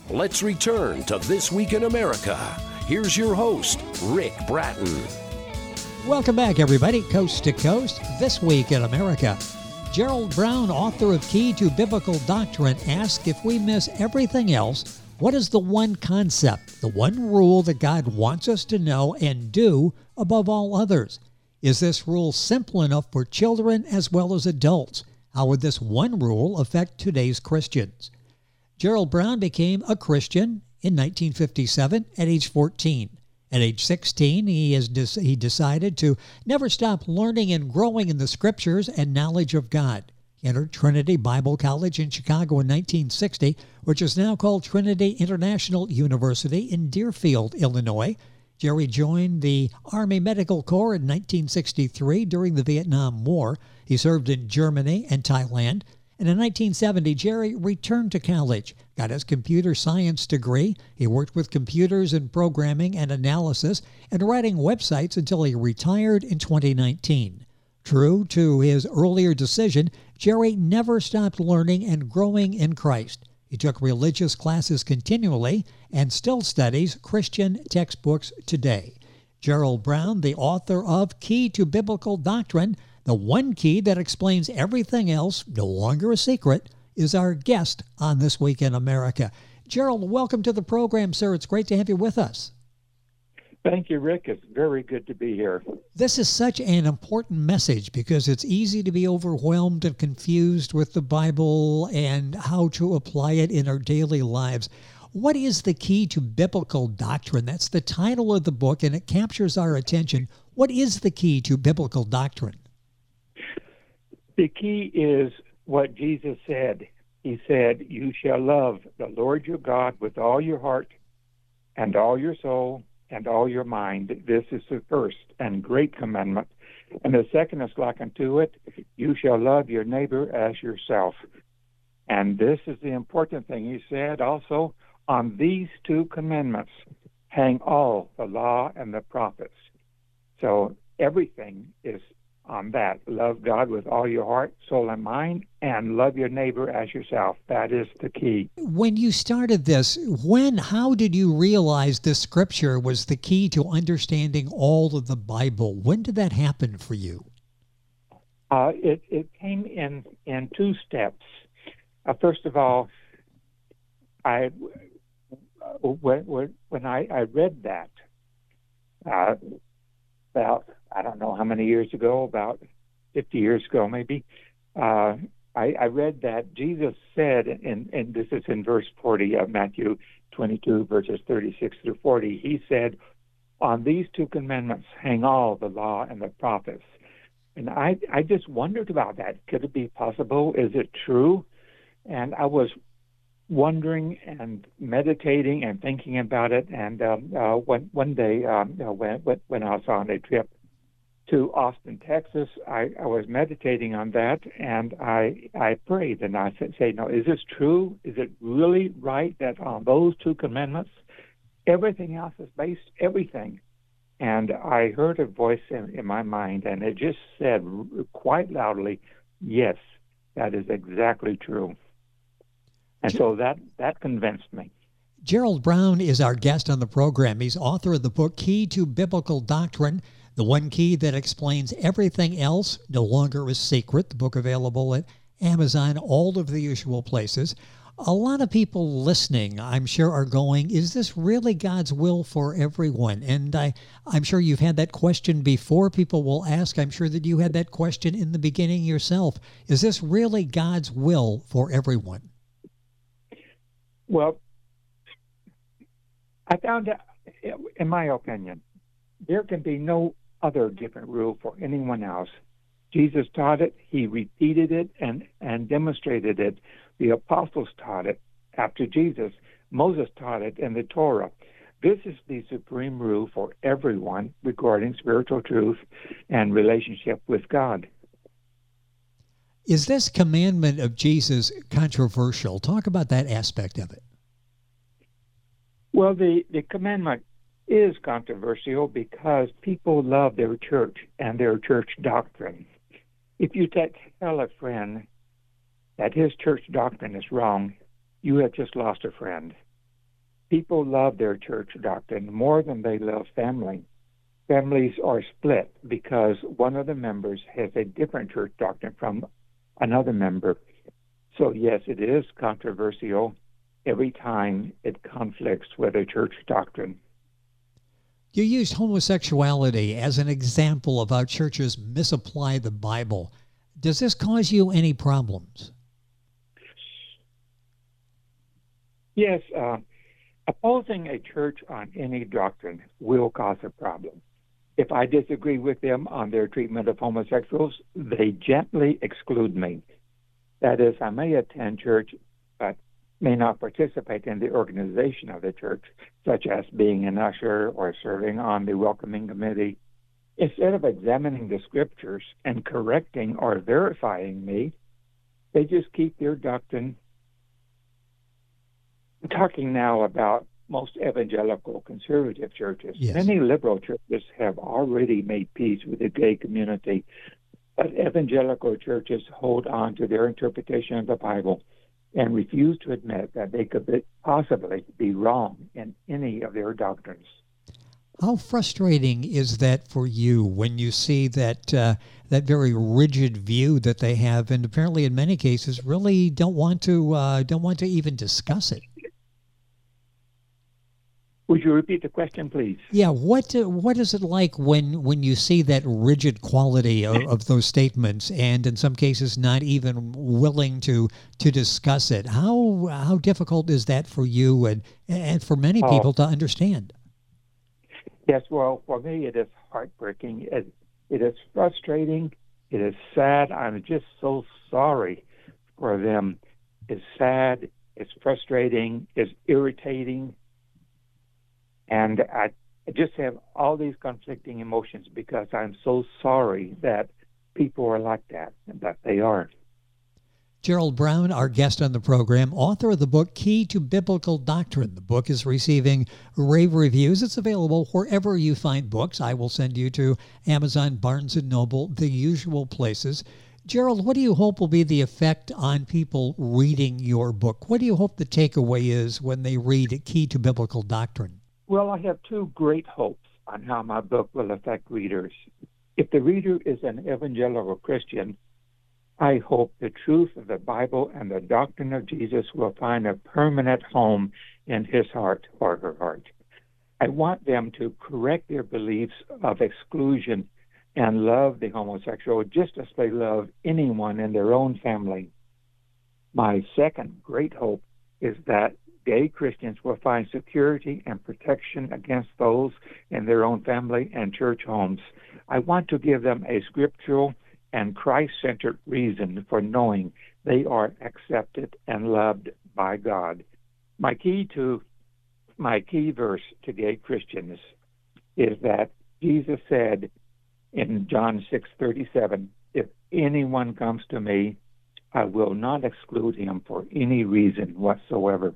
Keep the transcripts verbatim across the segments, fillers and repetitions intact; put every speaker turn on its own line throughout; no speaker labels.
Let's return to This Week in America. Here's your host, Rick Bratton.
Welcome back, everybody, coast to coast, This Week in America. Gerald Brown, author of Key to Biblical Doctrine, asks, if we miss everything else, what is the one concept, the one rule that God wants us to know and do above all others? Is this rule simple enough for children as well as adults? How would this one rule affect today's Christians? Gerald Brown became a Christian in nineteen fifty-seven at age fourteen. At age sixteen, he, is de- he decided to never stop learning and growing in the Scriptures and knowledge of God. He entered Trinity Bible College in Chicago in nineteen sixty, which is now called Trinity International University in Deerfield, Illinois. Jerry joined the Army Medical Corps in nineteen sixty-three during the Vietnam War. He served in Germany and Thailand. And in nineteen seventy, Jerry returned to college, got his computer science degree. He worked with computers and programming and analysis and writing websites until he retired in twenty nineteen. True to his earlier decision, Jerry never stopped learning and growing in Christ. He took religious classes continually and still studies Christian textbooks today. Gerald Brown, the author of Key to Biblical Doctrine, the one key that explains everything else, no longer a secret, is our guest on This Week in America. Gerald, welcome to the program, sir. It's great to have you with us.
Thank you, Rick. It's very good to be here.
This is such an important message because it's easy to be overwhelmed and confused with the Bible and how to apply it in our daily lives. What is the key to biblical doctrine? That's the title of the book, and it captures our attention. What is the key to biblical doctrine?
The key is what Jesus said. He said, you shall love the Lord your God with all your heart and all your soul and all your mind. This is the first and great commandment. And the second is like unto it, you shall love your neighbor as yourself. And this is the important thing. He said also, on these two commandments hang all the law and the prophets. So everything is on that. Love God with all your heart, soul, and mind, and love your neighbor as yourself. That is the key.
When you started this, when, how did you realize this scripture was the key to understanding all of the Bible? When did that happen for you?
Uh, it, it came in, in two steps. Uh, first of all, I when, when I, I read that, uh, about, I don't know how many years ago, about fifty years ago maybe, uh, I, I read that Jesus said, and, and this is in verse forty of Matthew twenty-two, verses thirty-six through forty, he said, on these two commandments hang all the law and the prophets. And I, I just wondered about that. Could it be possible? Is it true? And I was wondering and meditating and thinking about it. And um, uh, one one day um, uh, when when I was on a trip to Austin, Texas, I, I was meditating on that, and I I prayed and I said, "Say, no, is this true? Is it really right that on those two commandments, everything else is based everything?" And I heard a voice in, in my mind, and it just said quite loudly, "Yes, that is exactly true." And so that, that convinced me.
Gerald Brown is our guest on the program. He's author of the book Key to Biblical Doctrine, the one key that explains everything else, no longer is secret. The book available at Amazon, all of the usual places. A lot of people listening, I'm sure, are going, is this really God's will for everyone? And I, I'm sure you've had that question before. People will ask, I'm sure that you had that question in the beginning yourself. Is this really God's will for everyone?
Well, I found out, in my opinion, there can be no other different rule for anyone else. Jesus taught it, he repeated it, and, and demonstrated it. The apostles taught it after Jesus. Moses taught it in the Torah. This is the supreme rule for everyone regarding spiritual truth and relationship with God.
Is this commandment of Jesus controversial? Talk about that aspect of it.
Well, the, the commandment is controversial because people love their church and their church doctrine. If you t- tell a friend that his church doctrine is wrong, you have just lost a friend. People love their church doctrine more than they love family. Families are split because one of the members has a different church doctrine from another member. So, yes, it is controversial every time it conflicts with a church doctrine.
You used homosexuality as an example of how churches misapply the Bible. Does this cause you any problems?
Yes, uh, opposing a church on any doctrine will cause a problem. If I disagree with them on their treatment of homosexuals, they gently exclude me. That is, I may attend church, but may not participate in the organization of the church, such as being an usher or serving on the welcoming committee. Instead of examining the scriptures and correcting or verifying me, they just keep their doctrine. I'm talking now about most evangelical conservative churches.
Yes.
Many liberal churches have already made peace with the gay community, but evangelical churches hold on to their interpretation of the Bible and refuse to admit that they could be, possibly be wrong in any of their doctrines.
How frustrating is that for you when you see that uh, that very rigid view that they have, and apparently in many cases really don't want to uh, don't want to even discuss it?
Would you repeat the question, please?
Yeah, what uh, what is it like when, when you see that rigid quality of, of those statements, and in some cases not even willing to to discuss it? How how difficult is that for you and and for many
Oh.
people to understand?
Yes, well, for me, it is heartbreaking. It, it is frustrating. It is sad. I'm just so sorry for them. It's sad. It's frustrating. It's irritating. And I just have all these conflicting emotions because I'm so sorry that people are like that, and that they are.
Gerald Brown, our guest on the program, author of the book Key to Biblical Doctrine. The book is receiving rave reviews. It's available wherever you find books. I will send you to Amazon, Barnes and Noble, the usual places. Gerald, what do you hope will be the effect on people reading your book? What do you hope the takeaway is when they read Key to Biblical Doctrine?
Well, I have two great hopes on how my book will affect readers. If the reader is an evangelical Christian, I hope the truth of the Bible and the doctrine of Jesus will find a permanent home in his heart or her heart. I want them to correct their beliefs of exclusion and love the homosexual just as they love anyone in their own family. My second great hope is that gay Christians will find security and protection against those in their own family and church homes. I want to give them a scriptural and Christ-centered reason for knowing they are accepted and loved by God. My key to my key verse to gay Christians is that Jesus said in John six thirty-seven, "If anyone comes to me, I will not exclude him for any reason whatsoever."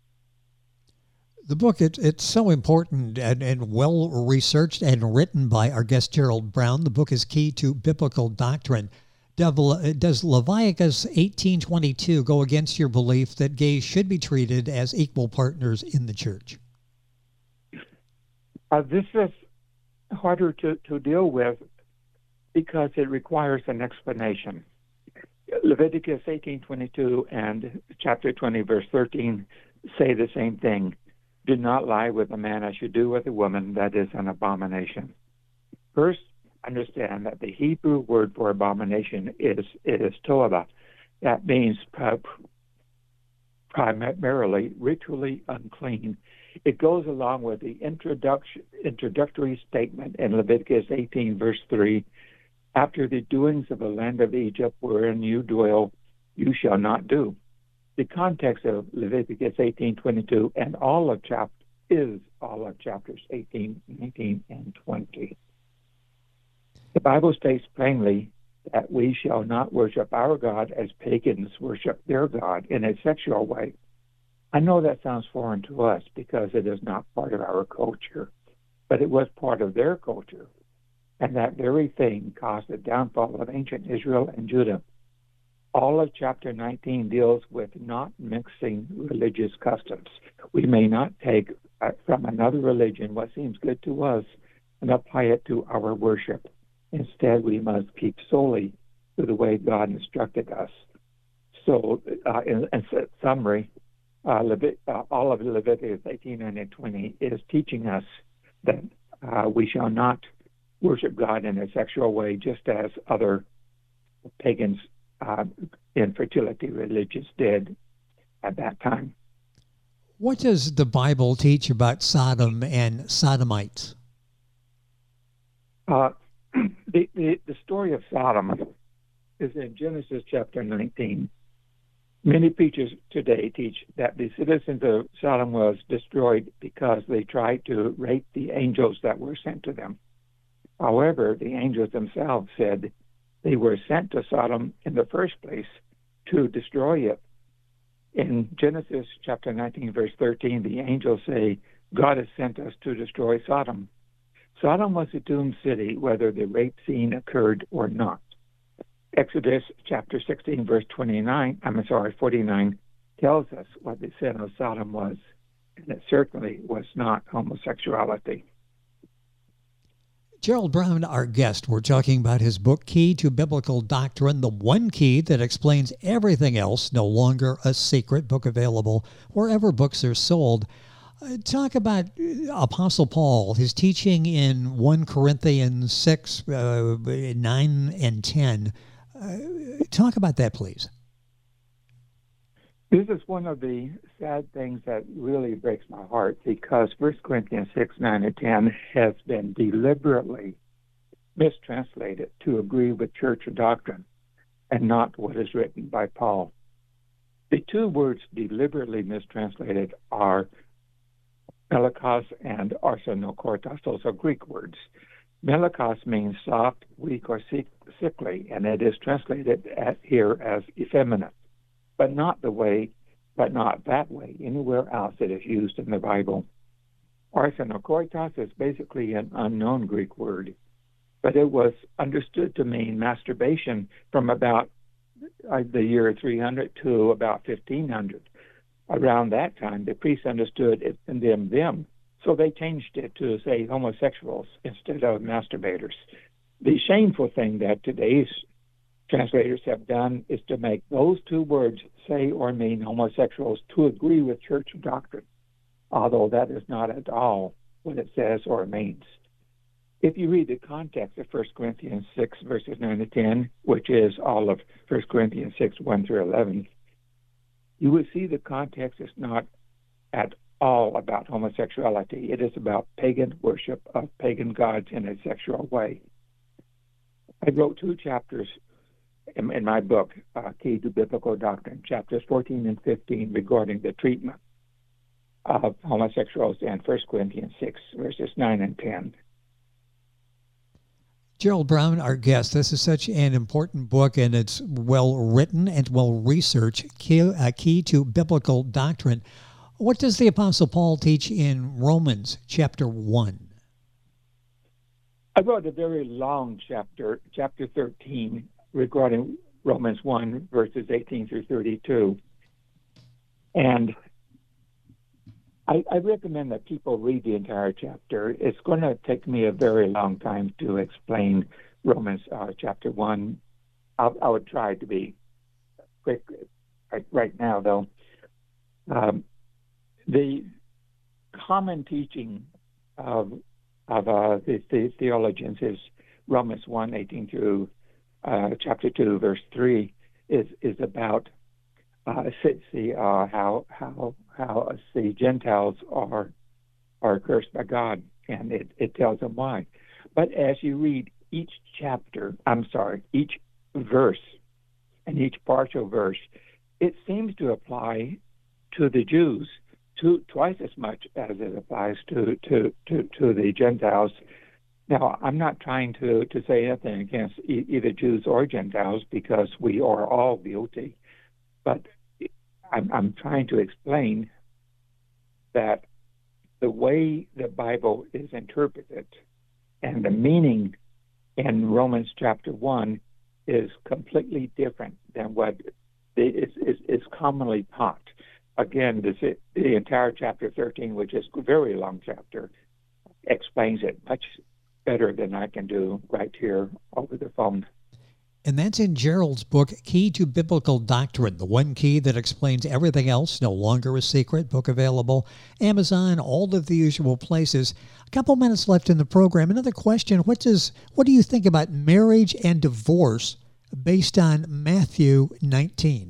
The book, it, it's so important and, and well-researched and written by our guest, Gerald Brown. The book is Key to Biblical Doctrine. Does Leviticus eighteen twenty-two go against your belief that gays should be treated as equal partners in the church?
Uh, this is harder to, to deal with because it requires an explanation. Leviticus eighteen twenty-two and chapter twenty, verse thirteen say the same thing. Do not lie with a man as you do with a woman. That is an abomination. First, understand that the Hebrew word for abomination is it is to'ava. That means primarily ritually unclean. It goes along with the introduction, introductory statement in Leviticus eighteen, verse three. After the doings of the land of Egypt wherein you dwell, you shall not do. The context of Leviticus eighteen twenty-two and all of chapter is all of chapters eighteen, nineteen, and twenty. The Bible states plainly that we shall not worship our God as pagans worship their God in a sexual way. I know that sounds foreign to us because it is not part of our culture, but it was part of their culture, and that very thing caused the downfall of ancient Israel and Judah. all of chapter nineteen deals with not mixing religious customs. We may not take uh, from another religion what seems good to us and apply it to our worship. Instead, we must keep solely to the way God instructed us. So, uh, in, in summary, uh, Levit- uh, all of Leviticus eighteen and twenty is teaching us that uh, we shall not worship God in a sexual way, just as other pagans, uh, infertility religions did at that time.
What does the Bible teach about Sodom and Sodomites?
Uh, the, the the story of Sodom is in Genesis chapter nineteen. Many preachers today teach that the citizens of Sodom was destroyed because they tried to rape the angels that were sent to them. However, the angels themselves said they were sent to Sodom in the first place to destroy it. In Genesis chapter nineteen, verse thirteen, the angels say, God has sent us to destroy Sodom. Sodom was a doomed city, whether the rape scene occurred or not. Exodus chapter sixteen, verse twenty-nine, I'm sorry, forty-nine, tells us what the sin of Sodom was, and it certainly was not homosexuality.
Gerald Brown, our guest, we're talking about his book, Key to Biblical Doctrine, the one key that explains everything else, no longer a secret, book available wherever books are sold. Uh, talk about Apostle Paul, his teaching in First Corinthians six, uh, nine, and ten. Uh, talk about that, please.
This is one of the sad things that really breaks my heart, because First Corinthians six, nine, and ten has been deliberately mistranslated to agree with church doctrine and not what is written by Paul. The two words deliberately mistranslated are melikos and arsenokortos. Those are Greek words. Melikos means soft, weak, or sickly, and it is translated at here as effeminate. But not the way, but not that way. Anywhere else it is used in the Bible. Arsenokoitos is basically an unknown Greek word, but it was understood to mean masturbation from about uh, the year three hundred to about fifteen hundred. Around that time, the priests understood it condemned them, so they changed it to say homosexuals instead of masturbators. The shameful thing that today's translators have done is to make those two words say or mean homosexuals to agree with church doctrine, although that is not at all what it says or means. If you read the context of First Corinthians six, verses nine to ten, which is all of First Corinthians six, one through eleven, you will see the context is not at all about homosexuality. It is about pagan worship of pagan gods in a sexual way. I wrote two chapters in, in my book, uh, Key to Biblical Doctrine, chapters fourteen and fifteen, regarding the treatment of homosexuals in First Corinthians six, verses nine and ten.
Gerald Brown, our guest, this is such an important book, and it's well written and well researched, Key, uh, Key to Biblical Doctrine. What does the Apostle Paul teach in Romans chapter one?
I wrote a very long chapter, chapter thirteen, regarding Romans one, verses eighteen through thirty-two. And I, I recommend that people read the entire chapter. It's going to take me a very long time to explain Romans uh, chapter one. I'll, I would try to be quick right, right now, though. Um, the common teaching of of uh, the, the theologians is Romans one, eighteen through uh, chapter two, verse three, is is about uh, see uh, how how how uh, the Gentiles are are cursed by God, and it, it tells them why. But as you read each chapter, I'm sorry, each verse and each partial verse, it seems to apply to the Jews to, twice as much as it applies to, to, to, to the Gentiles. Now, I'm not trying to, to say anything against e- either Jews or Gentiles, because we are all guilty. But I'm, I'm trying to explain that the way the Bible is interpreted and the meaning in Romans chapter one is completely different than what is, is, is commonly taught. Again, this, the entire chapter thirteen, which is a very long chapter, explains it much better than I can do right here over the phone.
And that's in Gerald's book, Key to Biblical Doctrine, the one key that explains everything else, no longer a secret. Book available, Amazon, all of the usual places. A couple minutes left in the program. Another question, what does what do you think about marriage and divorce based on Matthew nineteen?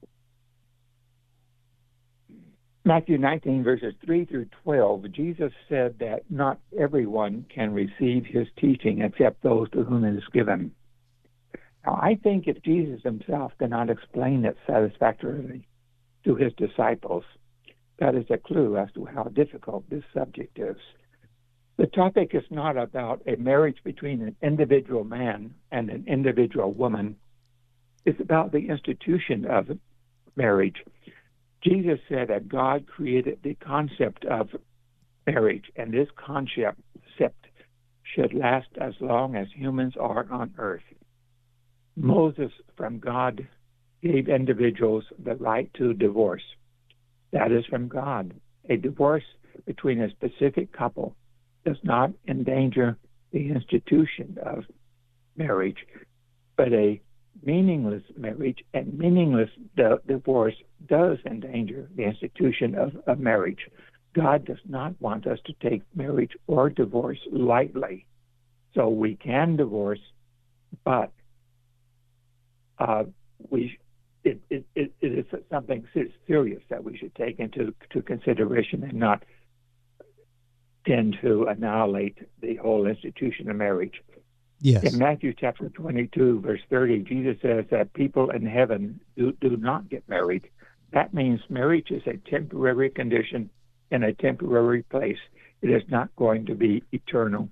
Matthew nineteen, verses three through twelve, Jesus said that not everyone can receive his teaching except those to whom it is given. Now, I think if Jesus himself cannot explain it satisfactorily to his disciples, that is a clue as to how difficult this subject is. The topic is not about a marriage between an individual man and an individual woman. It's about the institution of marriage. Jesus said that God created the concept of marriage, and this concept should last as long as humans are on earth. Moses, from God, gave individuals the right to divorce. That is from God. A divorce between a specific couple does not endanger the institution of marriage, but a meaningless marriage and meaningless di- divorce does endanger the institution of, of marriage. God does not want us to take marriage or divorce lightly. So we can divorce, but uh, we it, it, it, it is something serious that we should take into to consideration and not tend to annihilate the whole institution of marriage.
Yes.
In Matthew chapter twenty-two, verse thirty, Jesus says that people in heaven do, do not get married. That means marriage is a temporary condition in a temporary place. It is not going to be eternal.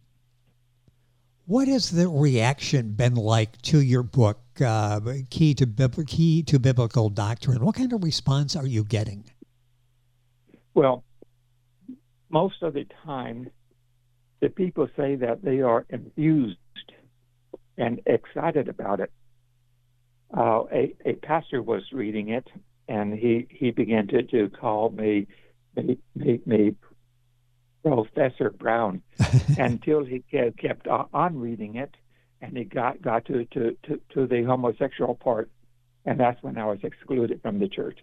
What has the reaction been like to your book, uh, Key to Bib- Key to Biblical Doctrine? What kind of response are you getting?
Well, most of the time, the people say that they are infused and excited about it. Uh, a, a pastor was reading it, and he, he began to, to call me, me, me, me Professor Brown until he kept on reading it, and he got, got to, to, to, to the homosexual part, and that's when I was excluded from the church.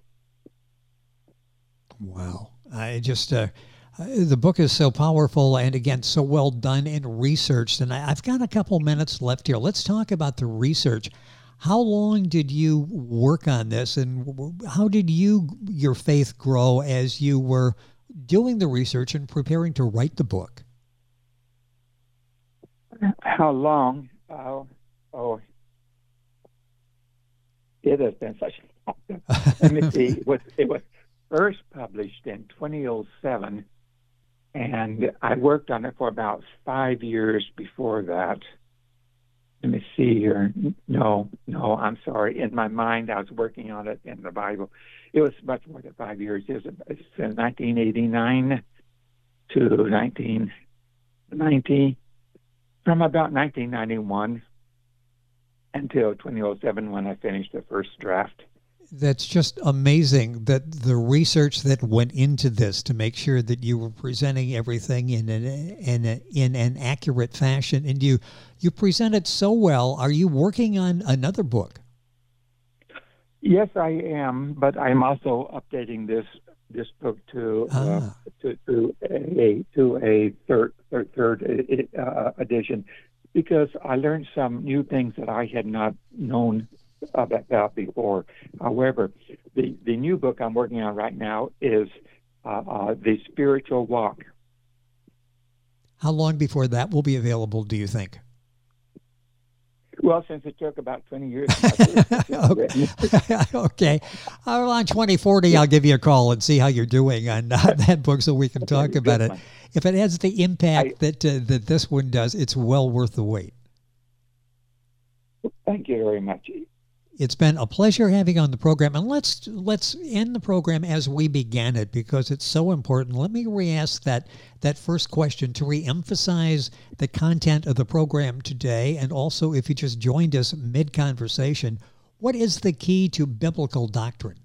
Wow. I just... Uh... Uh, the book is so powerful and, again, so well done and researched. And I, I've got a couple minutes left here. Let's talk about the research. How long did you work on this, and how did you your faith grow as you were doing the research and preparing to write the book?
How long? Uh, oh, it has been such a long time. Let me see. It was, it was first published in twenty oh seven. And I worked on it for about five years before that. Let me see here. No, no, I'm sorry. In my mind, I was working on it in the Bible. It was much more than five years. It was it's nineteen eighty-nine to nineteen ninety, from about nineteen ninety-one until twenty oh seven when I finished the first draft.
That's just amazing, that the research that went into this to make sure that you were presenting everything in an in, a, in an accurate fashion, and you you present it so well. Are you working on another book?
Yes, I am, but I'm also updating this this book to ah. uh, to, to a to a third third, third uh, edition, because I learned some new things that I had not known about before. However, the, the new book I'm working on right now is uh, uh, The Spiritual Walk.
How long before that will be available, do you think?
Well, since it took about twenty years.
okay. okay. Around twenty forty, I'll give you a call and see how you're doing on uh, that book so we can talk about it. If it has the impact I, that uh, that this one does, it's well worth the wait.
Thank you very much.
It's been a pleasure having you on the program, and let's let's end the program as we began it because it's so important. Let me re-ask that that first question to re-emphasize the content of the program today, and also if you just joined us mid-conversation, what is the key to biblical doctrine?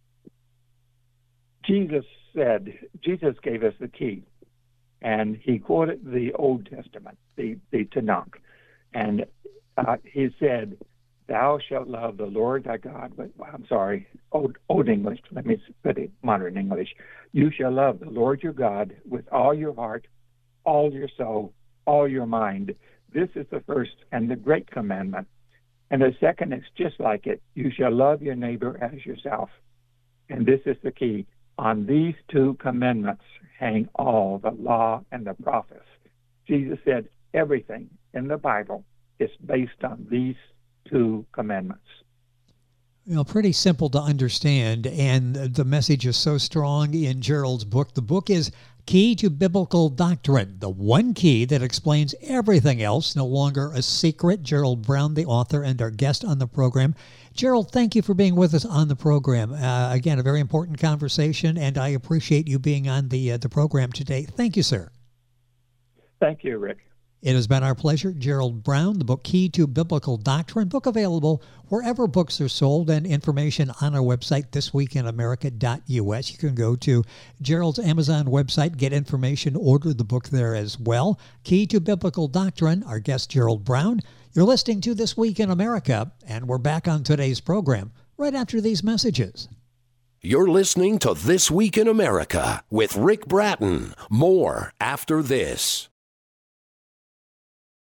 Jesus said, Jesus gave us the key, and he quoted the Old Testament, the, the Tanakh, and uh, he said, "Thou shalt love the Lord thy God," but I'm sorry, old, old English, let me put it modern English. "You shall love the Lord your God with all your heart, all your soul, all your mind. This is the first and the great commandment. And the second is just like it. You shall love your neighbor as yourself. And this is the key. On these two commandments hang all the law and the prophets." Jesus said everything in the Bible is based on these two commandments.
You know, pretty simple to understand, and the message is so strong in Gerald's book. The book is Key to Biblical Doctrine, the one key that explains everything else, no longer a secret. Gerald Brown, the author, and our guest on the program. Gerald, thank you for being with us on the program. Uh, again, a very important conversation, and I appreciate you being on the, uh, the program today. Thank you, sir.
Thank you, Rick.
It has been our pleasure. Gerald Brown, the book Key to Biblical Doctrine, book available wherever books are sold, and information on our website, this week in america dot u s. You can go to Gerald's Amazon website, get information, order the book there as well. Key to Biblical Doctrine, our guest Gerald Brown. You're listening to This Week in America, and we're back on today's program right after these messages.
You're listening to This Week in America with Rick Bratton. More after this.